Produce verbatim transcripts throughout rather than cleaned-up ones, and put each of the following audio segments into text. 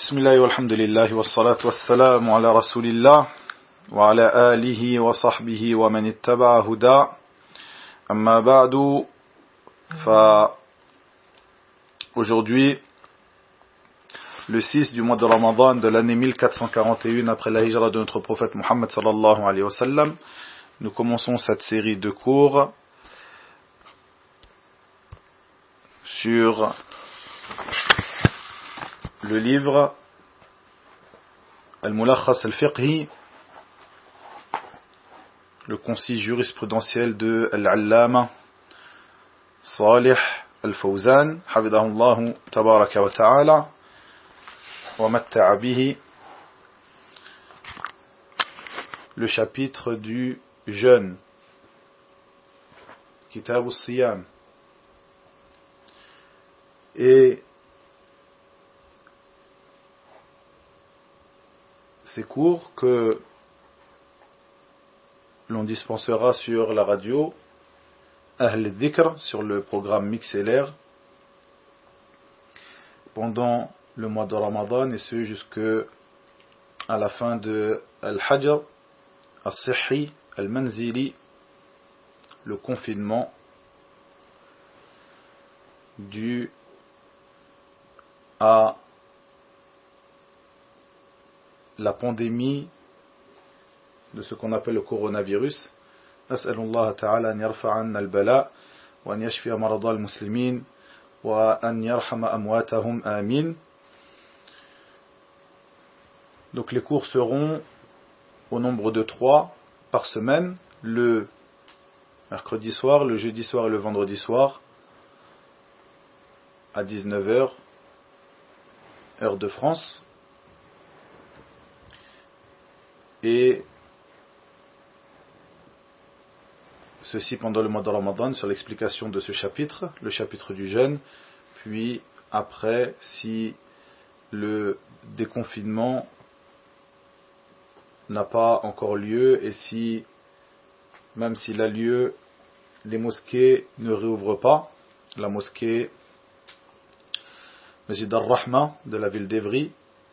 بسم الله والحمد لله والصلاة والسلام على رسول الله وعلى آله وصحبه ومن اتبع هدى أما بعد. Aujourd'hui, le six du mois de Ramadan de l'année mille quatre cent quarante et un après la hijra de notre prophète Muhammad sallallahu alayhi wa sallam, nous commençons cette série de cours sur le livre Al-Mulakhas al-Fiqhi, le concis jurisprudentiel de Al-Allama Salih al-Fawzan hafidahullahu tabaraka wa ta'ala wa matta'a bihi, le chapitre du jeûne, Kitab al-Siyam. Et ces cours que l'on dispensera sur la radio Ahl al-Dhikr, sur le programme Mix L R, pendant le mois de Ramadan, et ce jusqu'à la fin de Al-Hajr Al-Sihhi Al-Manzili, le confinement dû à la pandémie de ce qu'on appelle le coronavirus. Nas'alullah ta'ala an yarfa'a 'anna al-bala wa an yashfi'a marada al-muslimin wa an yarhama amwatahum, amin. Donc les cours seront au nombre de trois par semaine, le mercredi soir, le jeudi soir et le vendredi soir à dix-neuf heures heure de France. Et ceci pendant le mois de Ramadan, sur l'explication de ce chapitre, le chapitre du jeûne. Puis après, si le déconfinement n'a pas encore lieu, et si, même s'il a lieu, les mosquées ne réouvrent pas, la mosquée Masjid al-Rahma de la ville d'Evry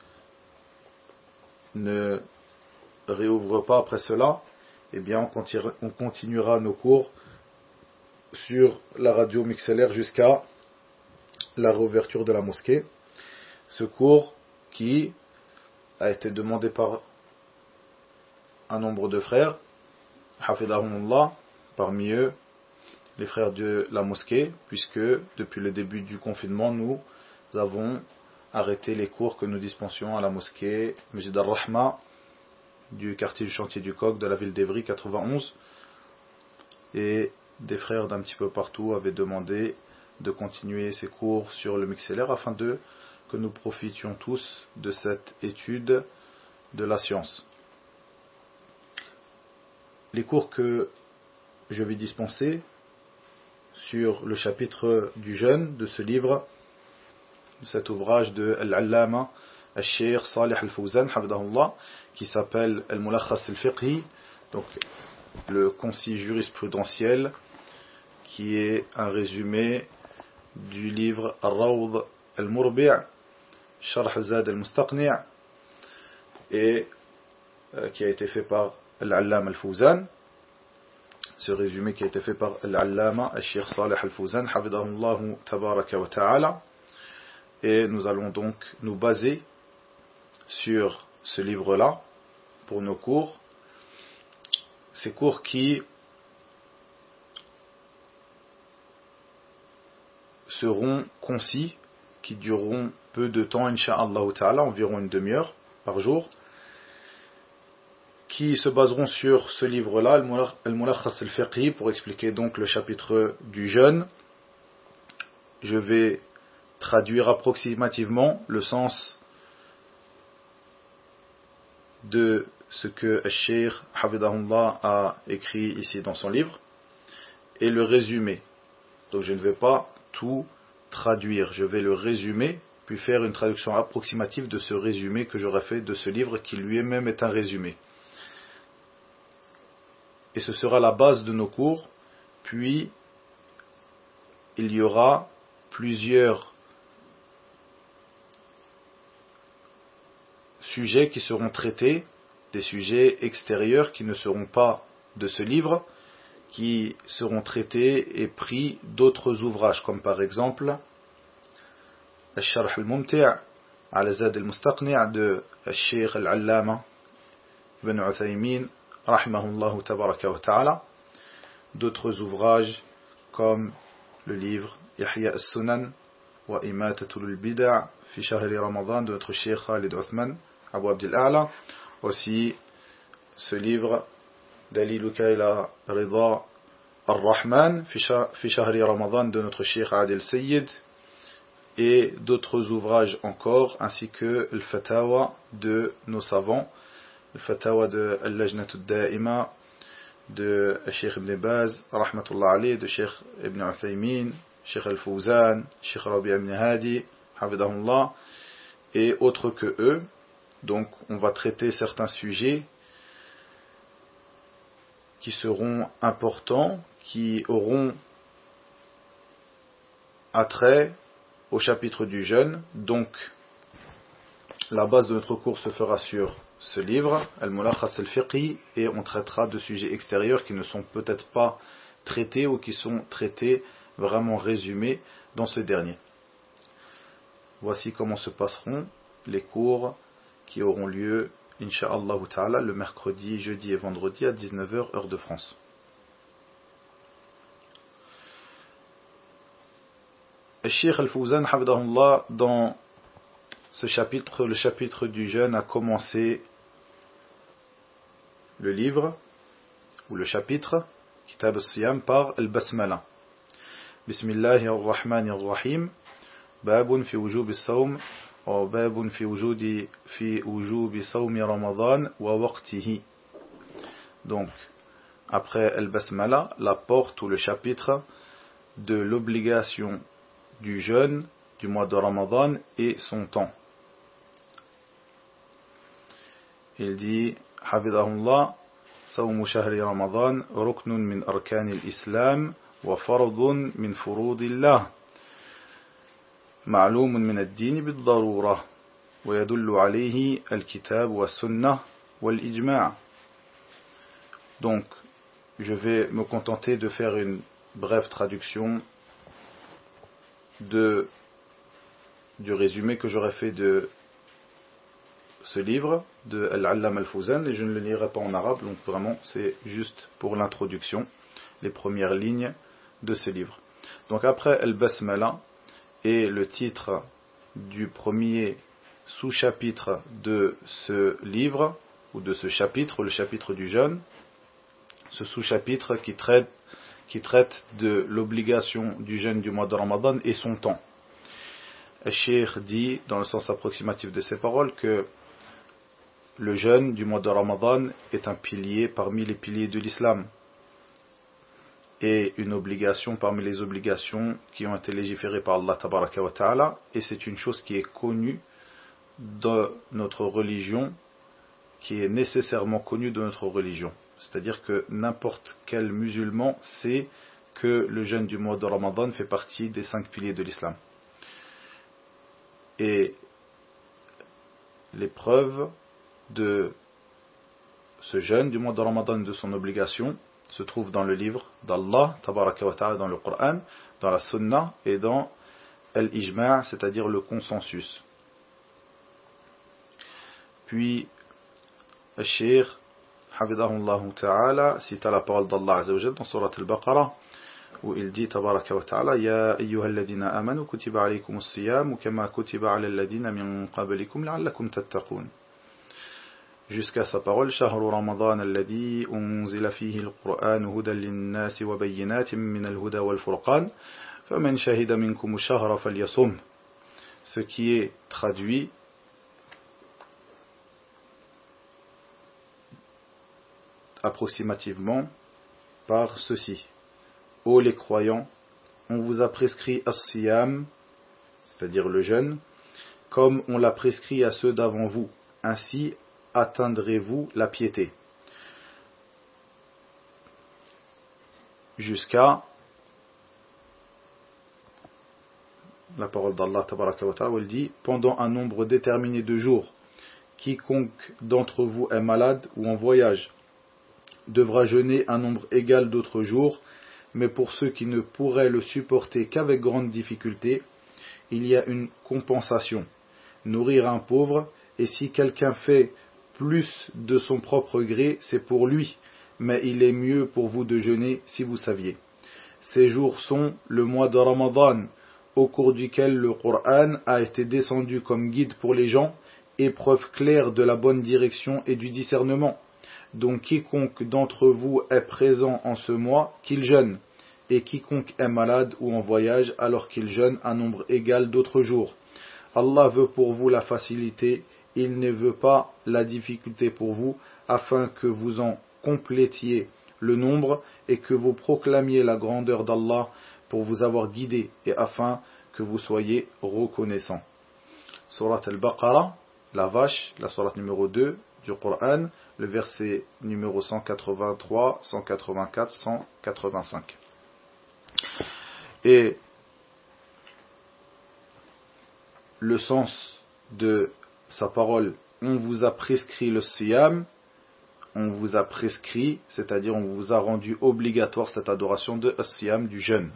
ne réouvre pas après cela, eh bien on continuera nos cours sur la radio Mix L R jusqu'à la réouverture de la mosquée. Ce cours qui a été demandé par un nombre de frères, hafidahumullah, parmi eux les frères de la mosquée, puisque depuis le début du confinement nous avons arrêté les cours que nous dispensions à la mosquée Masjid al-Rahma du quartier du Chantier du Coq de la ville d'Evry quatre-vingt-onze, et des frères d'un petit peu partout avaient demandé de continuer ces cours sur le Mix L R afin de que nous profitions tous de cette étude de la science. Les cours que je vais dispenser sur le chapitre du jeûne de ce livre, de cet ouvrage de Al-Allama Al-Sheikh Salih al-Fawzan hafidahullah, qui s'appelle Al-Mulakhas al-Fiqhi, donc le concis jurisprudentiel, qui est un résumé du livre Al-Rawd al-Murbi' Sharh Zad al-Mustaqni', et euh, qui a été fait par Al-Allama al-Fawzan. Ce résumé qui a été fait par Al-Allama Al-Sheikh Salih al-Fawzan hafidahullah tabaraka wa ta'ala. Et nous allons donc nous baser sur ce livre-là pour nos cours. Ces cours qui seront concis, qui dureront peu de temps, incha'Allah ta'ala, environ une demi-heure par jour, qui se baseront sur ce livre-là, Al-Mulakhas al-Fiqhi, pour expliquer donc le chapitre du jeûne. Je vais traduire approximativement le sens de ce que Al-Sheikh hafidahullah a écrit ici dans son livre, et le résumer. Donc je ne vais pas tout traduire, je vais le résumer, puis faire une traduction approximative de ce résumé que j'aurais fait de ce livre, qui lui-même est un résumé. Et ce sera la base de nos cours. Puis il y aura plusieurs sujets qui seront traités, des sujets extérieurs qui ne seront pas de ce livre, qui seront traités et pris d'autres ouvrages, comme par exemple Al-Sharh al-Mumti' ala Zad al-Mustaqni' de Al-Sheikh al-Allama Ibn Uthaymin rahimahullah tabaraka wa ta'ala, d'autres ouvrages comme le livre Yahya as-Sunan wa Imatatul al-Bida' fi Shahri Ramadan de notre Cheikh Khalid Uthman Abu Abdil A'la, aussi ce livre Daliluka ila Rida ar-Rahman fi Shahri Ramadan de notre Cheikh Adil Sayyid, et d'autres ouvrages encore, ainsi que le Fatawa de nos savants, le Fatawa de Al-Lajnat al-Da'ima de Cheikh Ibn Baz rahmatullah alayhi, de Cheikh Ibn Uthaymin, Cheikh Al-Fawzan, Cheikh Rabi' Ibn Hadi hafidahullah, et autres que eux. Donc on va traiter certains sujets qui seront importants, qui auront attrait au chapitre du jeûne. Donc la base de notre cours se fera sur ce livre, Al-Mulakhas al-Fiqhi, et on traitera de sujets extérieurs qui ne sont peut-être pas traités ou qui sont traités, vraiment résumés dans ce dernier. Voici comment se passeront les cours qui auront lieu, Inch'Allah ta'ala, le mercredi, jeudi et vendredi à dix-neuf heures, heure de France. Cheikh Al-Fawzan, hafidahullah, dans ce chapitre, le chapitre du jeûne, a commencé le livre, ou le chapitre, Kitab al-Siyam, par Al-Basmala. Bismillahir Rahmanir Rahim, Babun fi wujub al-sawm, wa babun fi wujudi fi wujub sawm Ramadan wa waqtihi. Donc, après Al-Basmala, la porte ou le chapitre de l'obligation du jeûne du mois de Ramadan et son temps. Il dit, Hafidahullah, Sawmu shahri Ramadan, ruknun min arkani al-Islam, wa fardun min furudillah, ma'lumun min ad-din bid-darura, wa yadullu alayhi al-kitab wa sunnah wal ijma'. Donc, je vais me contenter de faire une brève traduction de, du résumé que j'aurais fait de ce livre de Al-Allam Al-Fawzan, et je ne le lirai pas en arabe, donc vraiment c'est juste pour l'introduction, les premières lignes de ce livre. Donc après Al-Basmala et le titre du premier sous-chapitre de ce livre, ou de ce chapitre, le chapitre du jeûne, ce sous-chapitre qui traite qui traite de l'obligation du jeûne du mois de Ramadan et son temps. Le Cheikh dit, dans le sens approximatif de ses paroles, que le jeûne du mois de Ramadan est un pilier parmi les piliers de l'islam et une obligation parmi les obligations qui ont été légiférées par Allah tabaraka wa ta'ala, et c'est une chose qui est connue de notre religion, qui est nécessairement connue de notre religion. C'est-à-dire que n'importe quel musulman sait que le jeûne du mois de Ramadan fait partie des cinq piliers de l'islam. Et les preuves de ce jeûne du mois de Ramadan et de son obligation se trouvent dans le livre d'Allah, tabaraka wa ta'ala, dans le Coran, dans la Sunna et dans Al-Ijma', c'est-à-dire le consensus. Puis, le Cheikh Hafidahullah ta'ala cite la parole d'Allah Azza wa Jalla dans Surat Al-Baqarah, où il dit tabaraka wa ta'ala, Ya ayyuhalladhina amanu kutiba alaykumus siyam kama kutiba ala alladhina min qablikum la'allakum tattaqun. Jusqu'à sa parole, Shahru Ramadan alladhi unzila fihi al-Qur'an hudan lin-nasi wa bayyinatin min al-huda wal-furqan faman shahida minkum ash-shahra falyasum. Ce qui est traduit approximativement par ceci. Ô les croyants, on vous a prescrit as-siyam, c'est-à-dire le jeûne, comme on l'a prescrit à ceux d'avant vous. Ainsi atteindrez-vous la piété. Jusqu'à la parole d'Allah tabaraka wa ta'ala, où il dit, pendant un nombre déterminé de jours, quiconque d'entre vous est malade ou en voyage devra jeûner un nombre égal d'autres jours, mais pour ceux qui ne pourraient le supporter qu'avec grande difficulté, il y a une compensation, nourrir un pauvre, et si quelqu'un fait plus de son propre gré, c'est pour lui, mais il est mieux pour vous de jeûner si vous saviez. Ces jours sont le mois de Ramadan, au cours duquel le Coran a été descendu comme guide pour les gens, et preuve claire de la bonne direction et du discernement. Donc quiconque d'entre vous est présent en ce mois, qu'il jeûne, et quiconque est malade ou en voyage, alors qu'il jeûne un nombre égal d'autres jours. Allah veut pour vous la facilité, il ne veut pas la difficulté pour vous, afin que vous en complétiez le nombre et que vous proclamiez la grandeur d'Allah pour vous avoir guidé et afin que vous soyez reconnaissants. Surat al-Baqarah, la vache, la surat numéro deux du Coran, le verset numéro cent quatre-vingt-trois, cent quatre-vingt-quatre, cent quatre-vingt-cinq. Et le sens de sa parole, on vous a prescrit le siyam, on vous a prescrit, c'est-à-dire on vous a rendu obligatoire cette adoration de siyam, du jeûne.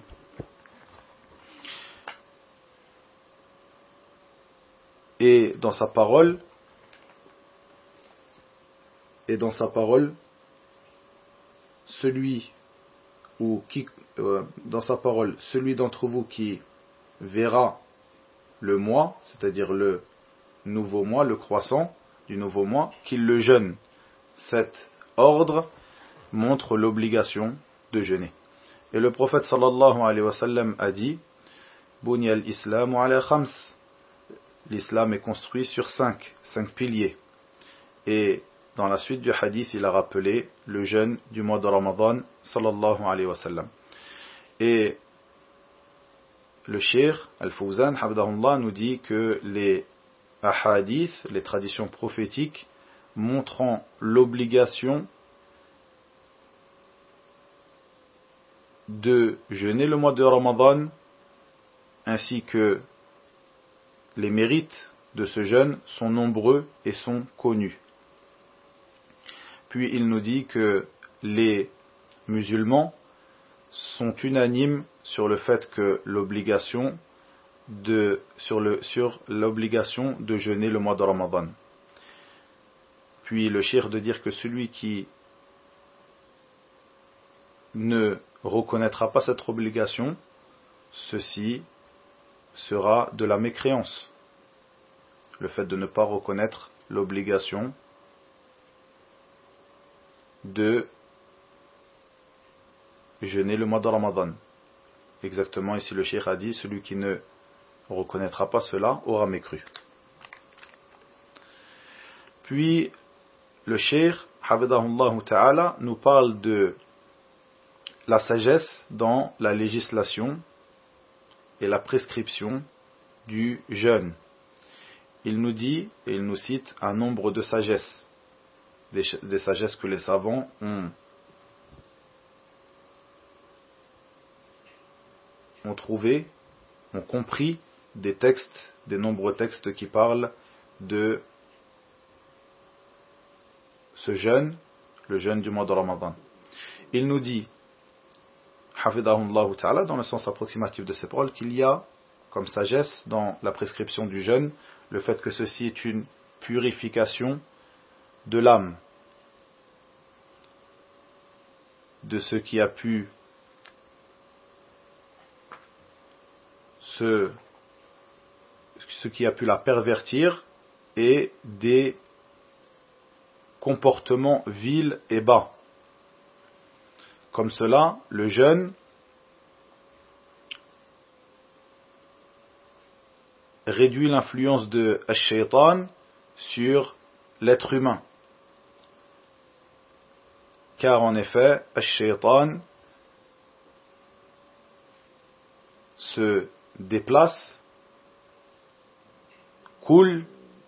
Et dans sa parole, et dans sa parole, celui ou qui, euh, dans sa parole, celui d'entre vous qui verra le mois, c'est-à-dire le nouveau mois, le croissant du nouveau mois, qu'il le jeûne. Cet ordre montre l'obligation de jeûner. Et le prophète sallallahu alayhi wa sallam a dit: Bunya al-islamu ala khams. L'islam est construit sur cinq, cinq piliers. Et dans la suite du hadith, il a rappelé le jeûne du mois de Ramadan sallallahu alayhi wa sallam. Et le cheikh Al-Fawzan Hafidahullah nous dit que les ahadiths, les traditions prophétiques, montrant l'obligation de jeûner le mois de Ramadan, ainsi que les mérites de ce jeûne sont nombreux et sont connus. Puis il nous dit que les musulmans sont unanimes sur le fait que l'obligation de sur le sur l'obligation de jeûner le mois de Ramadan. Puis le cheikh de dire que celui qui ne reconnaîtra pas cette obligation, ceci sera de la mécréance. Le fait de ne pas reconnaître l'obligation de jeûner le mois de Ramadan. Exactement, ici le cheikh a dit, celui qui ne reconnaîtra pas cela aura mécru. Puis le cheikh Hafidahullah Ta'ala nous parle de la sagesse dans la législation et la prescription du jeûne. Il nous dit, et il nous cite un nombre de sagesses, des, des sagesses que les savants ont, ont trouvé, ont compris des textes, des nombreux textes qui parlent de ce jeûne, le jeûne du mois de Ramadan. Il nous dit, Hafidahullah Ta'ala, dans le sens approximatif de ces paroles, qu'il y a comme sagesse dans la prescription du jeûne le fait que ceci est une purification de l'âme, de ce qui a pu ce, ce qui a pu la pervertir et des comportements vils et bas. Comme cela, le jeûne réduit l'influence de Ash-Shaytan sur l'être humain. Car en effet, Ash-Shaytan se déplace, coule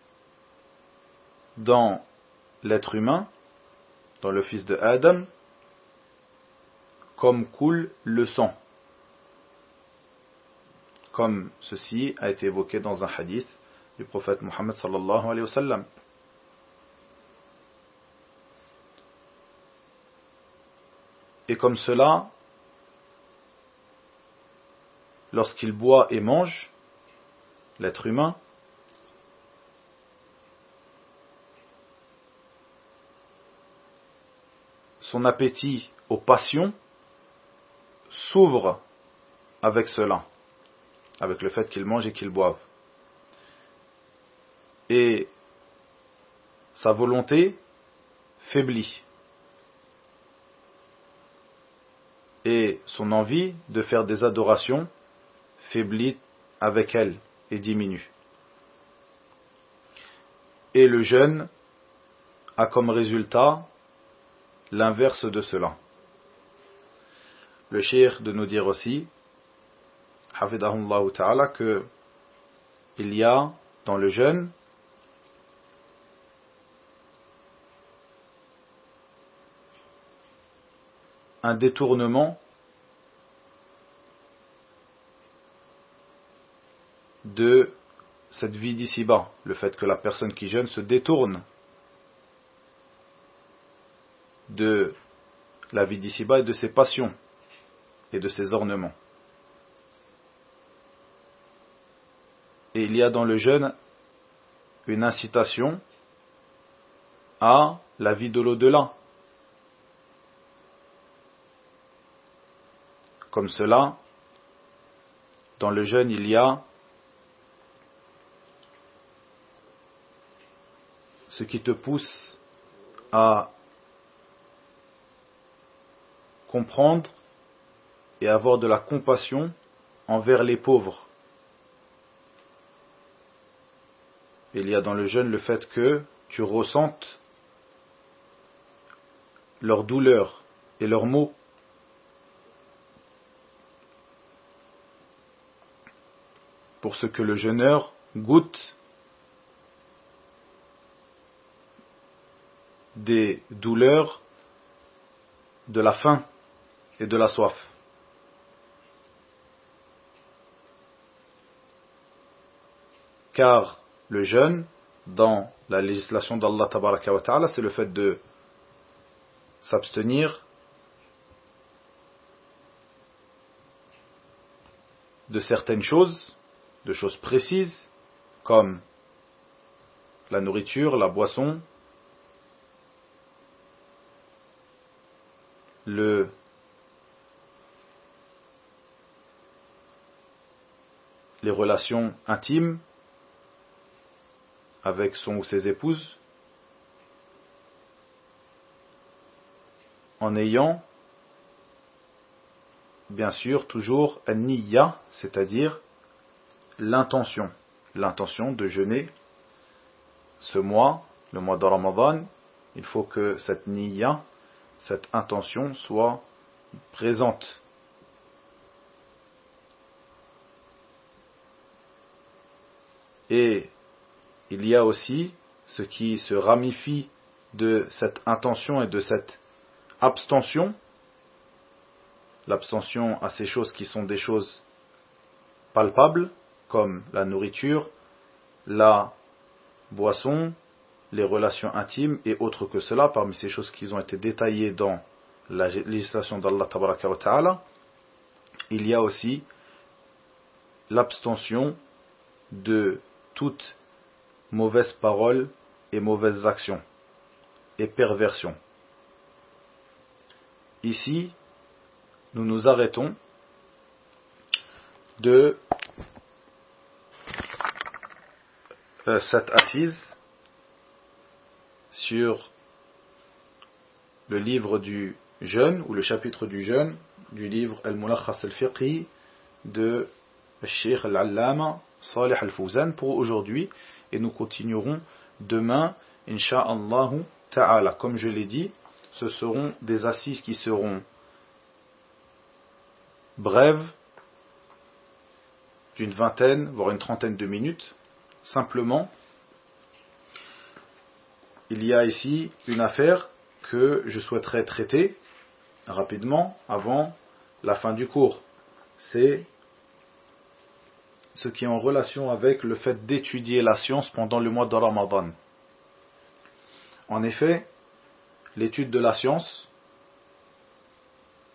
dans l'être humain, dans le fils de Adam, comme coule le sang. Comme ceci a été évoqué dans un hadith du prophète Mohammed sallallahu alayhi wa sallam. Et comme cela, lorsqu'il boit et mange, l'être humain, son appétit aux passions s'ouvre avec cela, avec le fait qu'il mange et qu'il boive. Et sa volonté faiblit. Et son envie de faire des adorations faiblit avec elle et diminue. Et le jeûne a comme résultat l'inverse de cela. Le cheikh de nous dire aussi, hafidahullah ta'ala, que il y a dans le jeûne un détournement de cette vie d'ici-bas, le fait que la personne qui jeûne se détourne de la vie d'ici-bas et de ses passions et de ses ornements. Et il y a dans le jeûne une incitation à la vie de l'au-delà. Comme cela, dans le jeûne, il y a ce qui te pousse à comprendre et avoir de la compassion envers les pauvres. Il y a dans le jeûne le fait que tu ressentes leur douleur et leurs maux. Pour ce que le jeûneur goûte des douleurs de la faim et de la soif. Car le jeûne, dans la législation d'Allah tabaraka wa ta'ala, c'est le fait de s'abstenir de certaines choses, de choses précises, comme la nourriture, la boisson, le les relations intimes avec son ou ses épouses, en ayant bien sûr toujours an-niyya, c'est-à-dire l'intention, l'intention de jeûner ce mois, le mois de Ramadan. Il faut que cette niyya, cette intention soit présente. Et il y a aussi ce qui se ramifie de cette intention et de cette abstention, l'abstention à ces choses qui sont des choses palpables, comme la nourriture, la boisson, les relations intimes et autres que cela, parmi ces choses qui ont été détaillées dans la législation d'Allah tabaraka wa ta'ala. Il y a aussi l'abstention de toute mauvaise parole et mauvaises actions et perversion. Ici, nous nous arrêtons de euh, cette assise sur le livre du jeûne ou le chapitre du jeûne du livre Al-Mulakhas al-Fiqhi de Cheikh Al-Allama Salih Al-Fawzan pour aujourd'hui, et nous continuerons demain Inch'Allah Ta'ala. Comme je l'ai dit, ce seront des assises qui seront brèves, d'une vingtaine voire une trentaine de minutes. Simplement, il y a ici une affaire que je souhaiterais traiter rapidement avant la fin du cours. C'est ce qui est en relation avec le fait d'étudier la science pendant le mois de Ramadan. En effet, l'étude de la science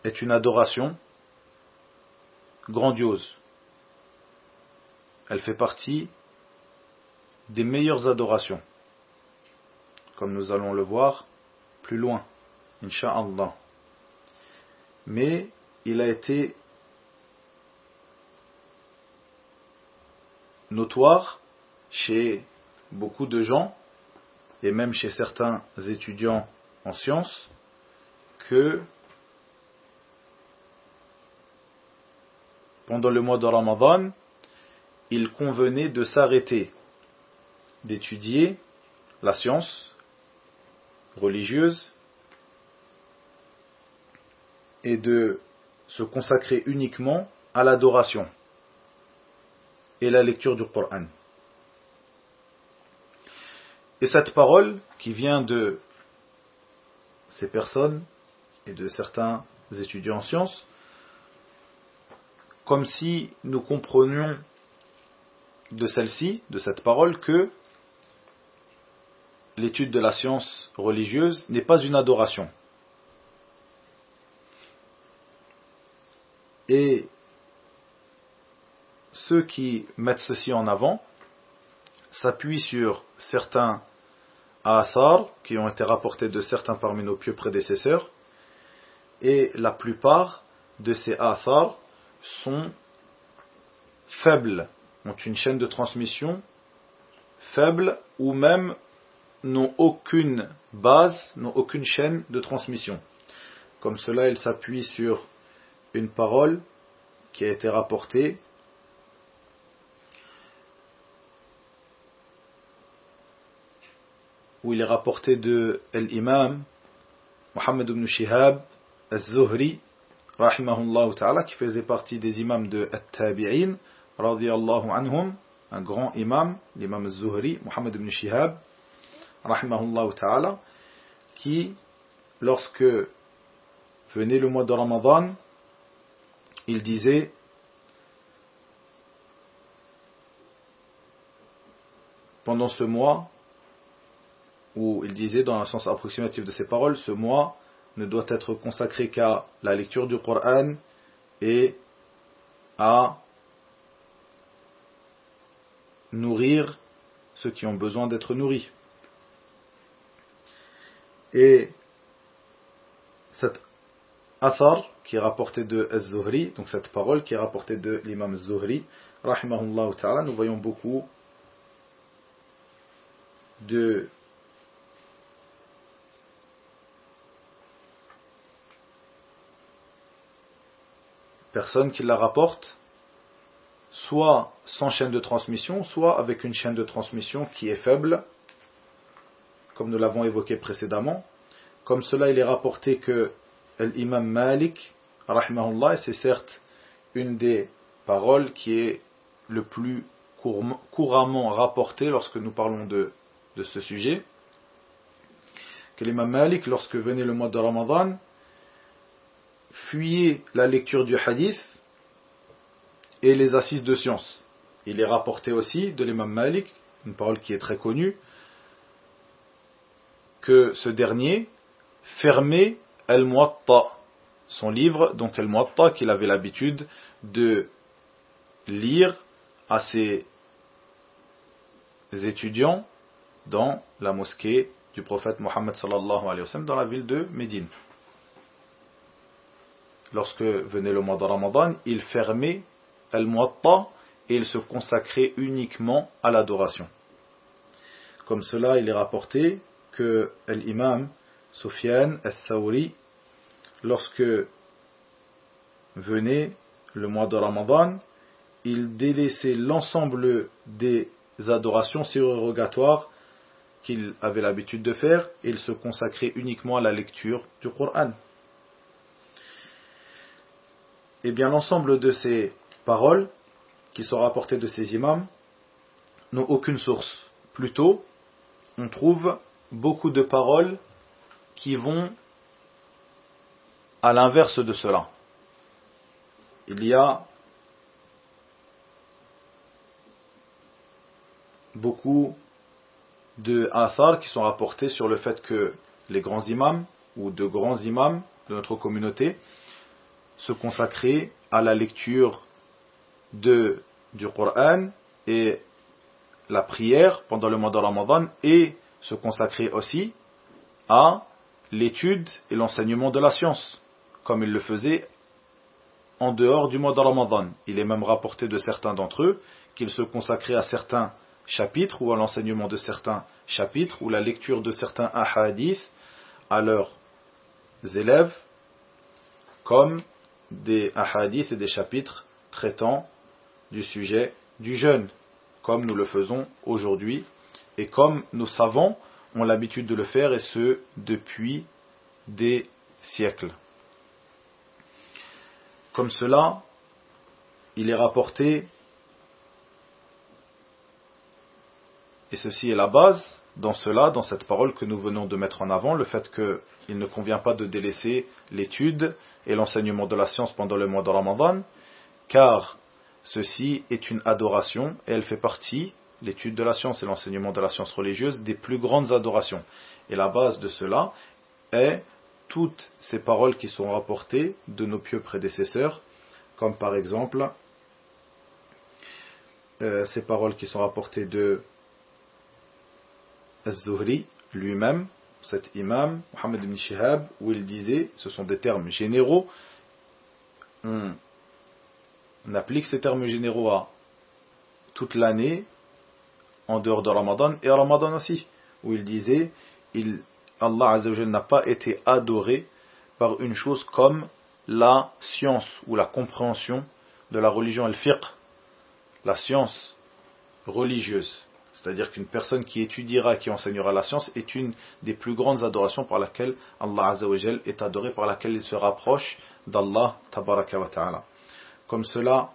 est une adoration grandiose. Elle fait partie des meilleures adorations, comme nous allons le voir plus loin, Inch'Allah. Mais il a été notoire chez beaucoup de gens, et même chez certains étudiants en sciences, que pendant le mois de Ramadan, il convenait de s'arrêter d'étudier la science religieuse et de se consacrer uniquement à l'adoration et la lecture du Coran. Et cette parole qui vient de ces personnes et de certains étudiants en sciences, comme si nous comprenions de celle-ci, de cette parole, que l'étude de la science religieuse n'est pas une adoration. Et ceux qui mettent ceci en avant s'appuient sur certains athar qui ont été rapportés de certains parmi nos pieux prédécesseurs, et la plupart de ces athar sont faibles, ont une chaîne de transmission faible ou même n'ont aucune base, n'ont aucune chaîne de transmission. Comme cela, il s'appuie sur une parole qui a été rapportée où il est rapporté de l'imam Muhammad ibn Shihab al-Zuhri rahimahullah ta'ala, qui faisait partie des imams de At-Tabi'in radiyallahu anhum, un grand imam, l'imam al-Zuhri, Muhammad ibn Shihab rahimahullah ta'ala, qui, lorsque venait le mois de Ramadan, il disait: pendant ce mois, où il disait dans le sens approximatif de ces paroles, ce mois ne doit être consacré qu'à la lecture du Coran et à nourrir ceux qui ont besoin d'être nourris. Et cet athar qui est rapporté de Az-Zuhri, donc cette parole qui est rapportée de l'imam Az-Zuhri rahimahullah ta'ala, nous voyons beaucoup de personnes qui la rapportent, soit sans chaîne de transmission, soit avec une chaîne de transmission qui est faible, comme nous l'avons évoqué précédemment. Comme cela, il est rapporté que l'imam Malik, rahimahullah, et c'est certes une des paroles qui est le plus couramment rapportée lorsque nous parlons de, de ce sujet, que l'imam Malik, lorsque venait le mois de Ramadan, fuyait la lecture du hadith et les assises de science. Il est rapporté aussi de l'imam Malik, une parole qui est très connue, que ce dernier fermait Al-Muwatta, son livre, donc Al-Muwatta, qu'il avait l'habitude de lire à ses étudiants dans la mosquée du prophète Mohammed sallallahu alayhi wa sallam, dans la ville de Médine. Lorsque venait le mois de Ramadan, il fermait Al-Muwatta et il se consacrait uniquement à l'adoration. Comme cela, il est rapporté que l'imam Sufyan al-Thawri, lorsque venait le mois de Ramadan, il délaissait l'ensemble des adorations surérogatoires qu'il avait l'habitude de faire et il se consacrait uniquement à la lecture du Coran. Eh bien, l'ensemble de ces paroles qui sont rapportées de ces imams n'ont aucune source. Plutôt, on trouve beaucoup de paroles qui vont à l'inverse de cela. Il y a beaucoup de athar qui sont rapportés sur le fait que les grands imams ou de grands imams de notre communauté se consacrer à la lecture de, du Coran et la prière pendant le mois de Ramadan, et se consacrer aussi à l'étude et l'enseignement de la science, comme il le faisait en dehors du mois de Ramadan. Il est même rapporté de certains d'entre eux qu'ils se consacraient à certains chapitres ou à l'enseignement de certains chapitres ou la lecture de certains ahadiths à leurs élèves, comme des ahadiths et des chapitres traitant du sujet du jeûne, comme nous le faisons aujourd'hui et comme nos savants ont l'habitude de le faire, et ce depuis des siècles. Comme cela, il est rapporté, et ceci est la base, dans cela, dans cette parole que nous venons de mettre en avant, le fait qu'il ne convient pas de délaisser l'étude et l'enseignement de la science pendant le mois de Ramadan, car ceci est une adoration et elle fait partie, l'étude de la science et l'enseignement de la science religieuse, des plus grandes adorations. Et la base de cela est toutes ces paroles qui sont rapportées de nos pieux prédécesseurs, comme par exemple euh, ces paroles qui sont rapportées de Az-Zuhri lui-même, cet imam, Mohammed ibn Shihab, où il disait, ce sont des termes généraux, on, on applique ces termes généraux à toute l'année, en dehors de Ramadan, et à Ramadan aussi, où il disait, il, Allah Azza wa Jalla n'a pas été adoré par une chose comme la science ou la compréhension de la religion al-fiqh, la science religieuse. C'est-à-dire qu'une personne qui étudiera, qui enseignera la science est une des plus grandes adorations par laquelle Allah Azza wa Jalla est adoré, par laquelle il se rapproche d'Allah Tabaraka wa Ta'ala. Comme cela,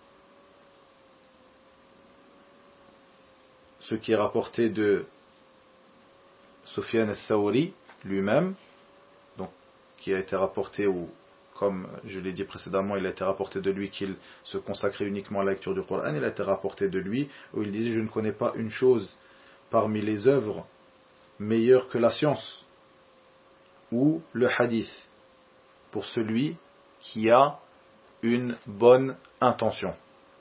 ce qui est rapporté de Sufyan al-Thawri lui-même, donc qui a été rapporté, ou comme je l'ai dit précédemment, il a été rapporté de lui qu'il se consacrait uniquement à la lecture du Coran. Il a été rapporté de lui où il disait: je ne connais pas une chose parmi les œuvres meilleure que la science ou le hadith pour celui qui a une bonne intention.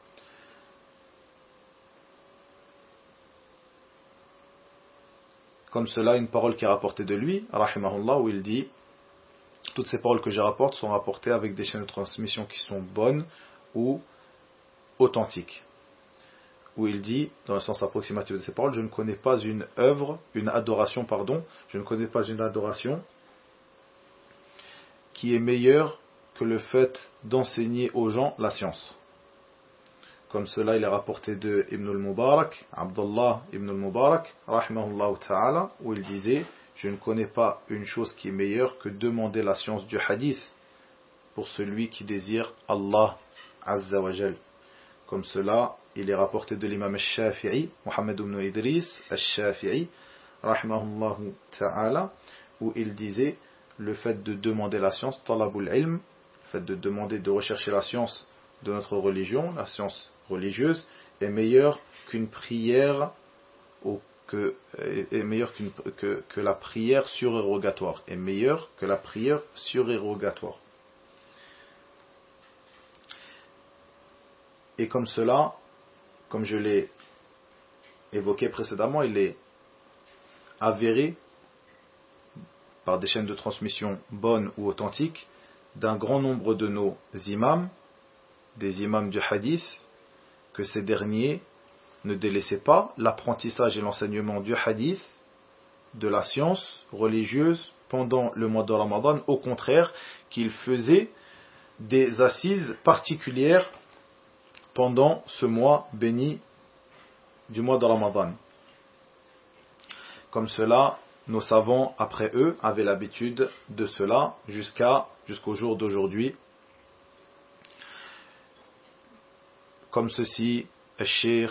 Comme cela, une parole qui est rapportée de lui, rahimahullah, où il dit: toutes ces paroles que je rapporte sont rapportées avec des chaînes de transmission qui sont bonnes ou authentiques. Où il dit, dans le sens approximatif de ces paroles, je ne connais pas une œuvre, une adoration, pardon, je ne connais pas une adoration qui est meilleure que le fait d'enseigner aux gens la science. Comme cela, il est rapporté de Ibn al-Mubarak, Abdullah Ibn al-Mubarak, rahimahullah ta'ala, où il disait: je ne connais pas une chose qui est meilleure que demander la science du hadith pour celui qui désire Allah Azza wa Jal. Comme cela, il est rapporté de l'imam al-Shafi'i, Muhammad ibn Idris al-Shafi'i, rahimahullah ta'ala, où il disait: le fait de demander la science, talabul ilm, le fait de demander, de rechercher la science de notre religion, la science religieuse, est meilleur qu'une prière, ou que, est meilleur qu'une, que, que la prière surérogatoire, est meilleur que la prière surérogatoire. Et comme cela, comme je l'ai évoqué précédemment, il est avéré par des chaînes de transmission bonnes ou authentiques d'un grand nombre de nos imams, des imams du hadith, que ces derniers ne délaissaient pas l'apprentissage et l'enseignement du hadith, de la science religieuse pendant le mois de Ramadan. Au contraire, qu'ils faisaient des assises particulières pendant ce mois béni du mois de Ramadan. Comme cela, nos savants, après eux, avaient l'habitude de cela jusqu'à, jusqu'au jour d'aujourd'hui. Comme ceci, Al-Sheikh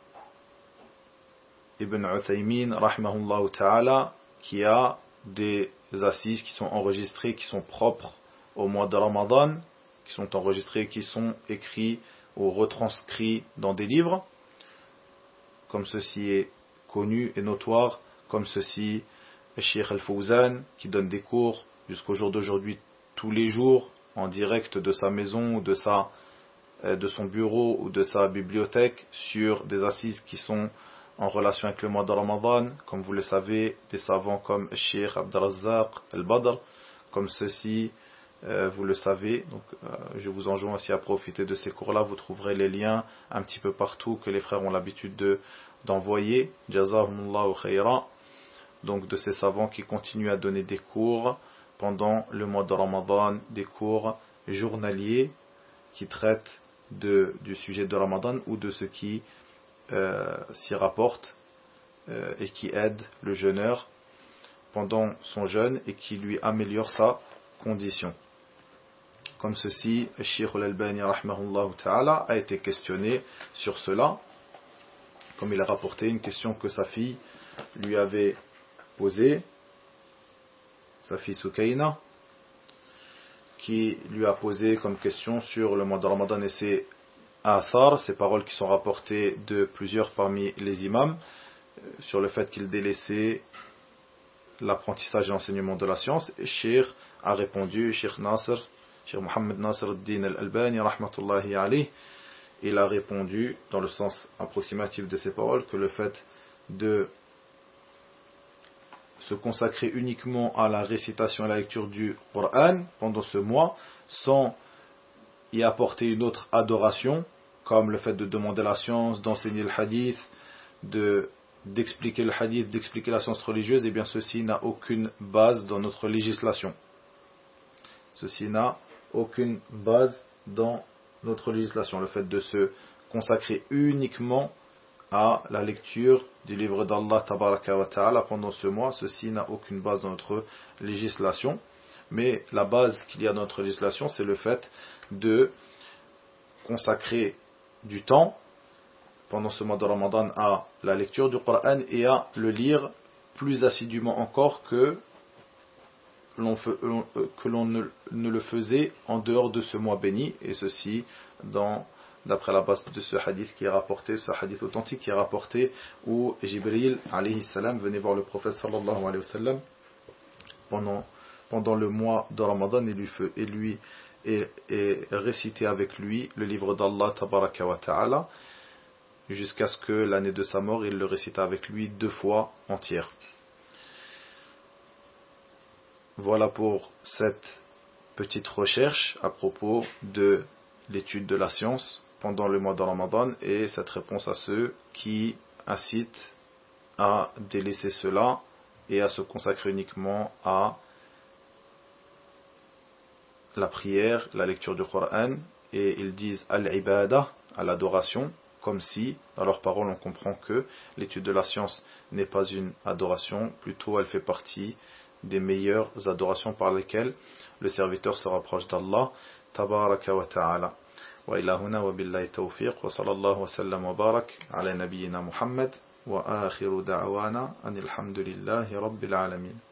Ibn Uthaymin, rahimahullah ta'ala, qui a des assises qui sont enregistrées, qui sont propres au mois de Ramadan, qui sont enregistrées, qui sont écrits ou retranscrits dans des livres, comme ceci est connu et notoire, comme ceci, Al-Sheikh Al-Fawzan, qui donne des cours jusqu'au jour d'aujourd'hui tous les jours en direct de sa maison ou de, sa, de son bureau ou de sa bibliothèque sur des assises qui sont en relation avec le mois de Ramadan, comme vous le savez, des savants comme Cheikh Abdelrazak Al-Badr, comme ceci, euh, vous le savez. Donc, euh, je vous enjoins aussi à profiter de ces cours-là. Vous trouverez les liens un petit peu partout que les frères ont l'habitude de, d'envoyer. Jazahumullahu khayra. Donc, de ces savants qui continuent à donner des cours pendant le mois de Ramadan, des cours journaliers qui traitent de, du sujet de Ramadan ou de ce qui euh, s'y rapporte euh, et qui aide le jeûneur pendant son jeûne et qui lui améliore sa condition. Comme ceci, Cheikh Al-Albani rahimahullah ta'ala a été questionné sur cela, comme il a rapporté une question que sa fille lui avait posée, sa fille Sukaina, qui lui a posé comme question sur le mois de Ramadan et ses athar, ces paroles qui sont rapportées de plusieurs parmi les imams, sur le fait qu'il délaissait l'apprentissage et l'enseignement de la science. Et Cheikh a répondu, Cheikh Nasr, Cheikh Mohammed Nasr al-Din al-Albani rahmatullahi alayh, il a répondu dans le sens approximatif de ces paroles que le fait de se consacrer uniquement à la récitation et à la lecture du Coran pendant ce mois, sans y apporter une autre adoration, comme le fait de demander la science, d'enseigner le hadith, de, d'expliquer le hadith, d'expliquer la science religieuse, et bien ceci n'a aucune base dans notre législation. Ceci n'a aucune base dans notre législation. Le fait de se consacrer uniquement à la lecture du livre d'Allah tabaraka wa ta'ala pendant ce mois, ceci n'a aucune base dans notre législation. Mais la base qu'il y a dans notre législation, c'est le fait de consacrer du temps pendant ce mois de Ramadan à la lecture du Coran et à le lire plus assidûment encore que l'on, fe, que l'on ne, ne le faisait en dehors de ce mois béni, et ceci dans, d'après la base de ce hadith qui est rapporté, ce hadith authentique qui est rapporté où Jibril alayhi salam venait voir le prophète sallallahu alayhi wa sallam pendant, pendant le mois de Ramadan et lui, et lui et, et réciter avec lui le livre d'Allah tabaraka wa ta'ala jusqu'à ce que l'année de sa mort il le récita avec lui deux fois entière. Voilà pour cette petite recherche à propos de l'étude de la science pendant le mois de Ramadan et cette réponse à ceux qui incitent à délaisser cela et à se consacrer uniquement à la prière, la lecture du Coran, et ils disent al-ibada, à l'adoration, comme si, dans leurs paroles, on comprend que l'étude de la science n'est pas une adoration, plutôt elle fait partie des meilleures adorations par lesquelles le serviteur se rapproche d'Allah, tabaraka wa ta'ala. Wa ila huna wa billahi tawfiq, wa sallallahu wa sallam wa barak, ala nabiyyina Muhammad, wa akhiru da'wana, anil hamdulillahi rabbil alamin.